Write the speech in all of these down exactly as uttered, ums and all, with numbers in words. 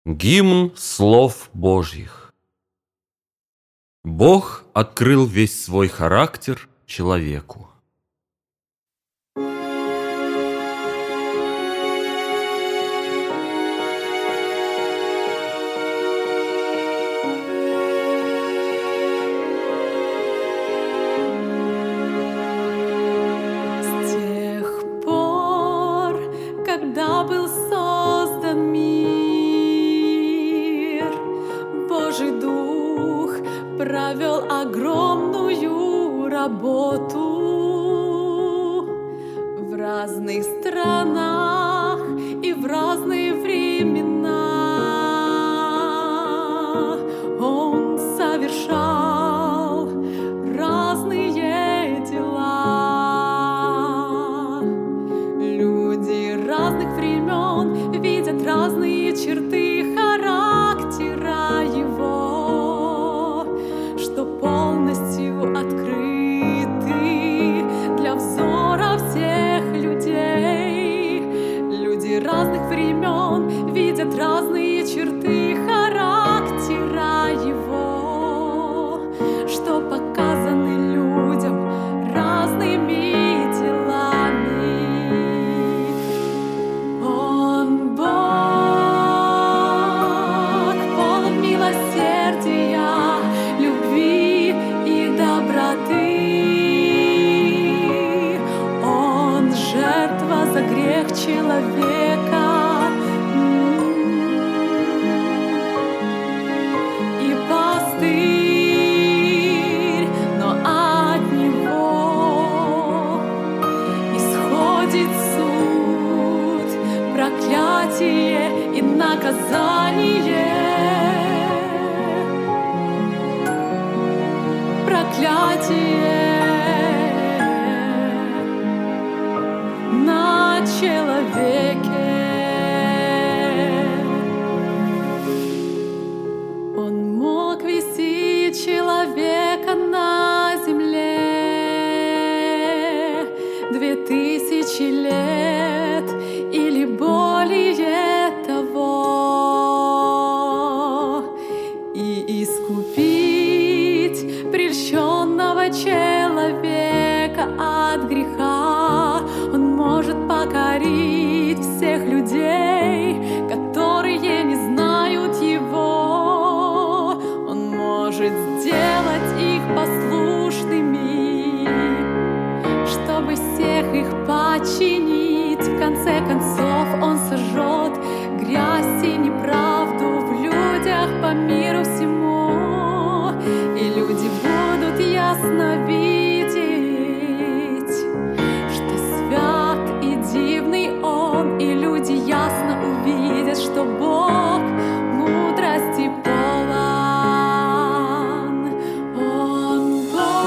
Гимн слов Божьих. Бог открыл весь свой характер человеку. С тех пор, когда был создан мир, Божий Дух провел огромную работу в разных странах и в разные времена. Он совершал разные дела. Люди разных времен видят разные черты характера Его, что полностью открыты для взора всех людей. Люди разных времен видят разные черты характера Его, что показаны людям разными делами. Он Бог, полон милосердия, любви и доброты. Он жертва за грех человека. И пастырь, но от него исходит суд, проклятие и наказание. Проклятие на человеке. Он мог вести человека на земле две тысячи лет или более того, и искупить прельщенного человека от греха. Он может покорить всех людей, которые не знают Его. Он может сделать их послушными, чтобы всех их подчинить. В конце концов Он сожжет грязь и неправду в людях по миру всему, и люди будут ясно видеть, что свят и дивный Он, и люди ясно увидят, что Бог мудрости полон. Он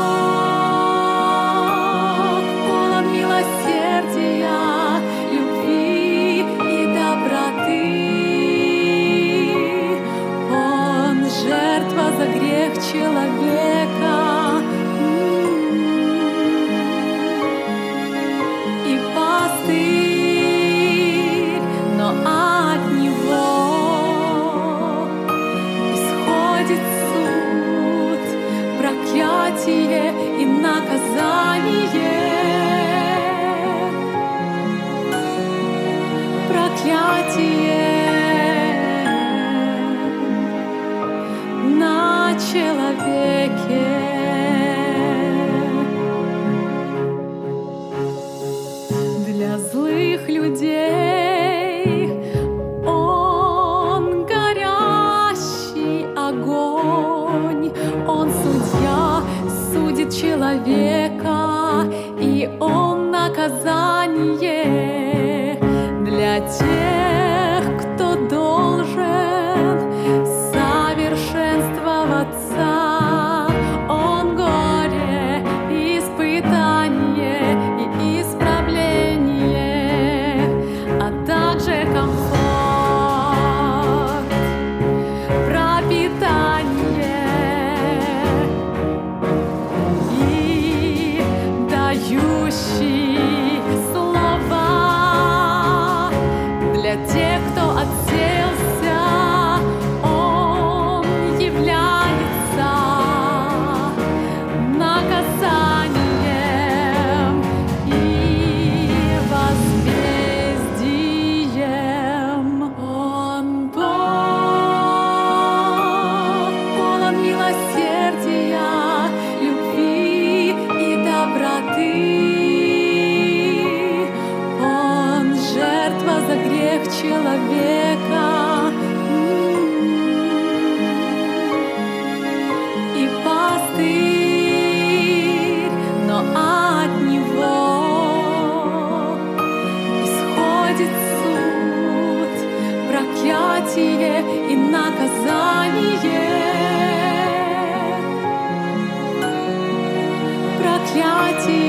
Бог, полон милосердия, любви и доброты. Он жертва за грех человека. И пастырь, но от него исходит суд, проклятие и наказание. Проклятие на человеке. проклятие и наказание. Проклятие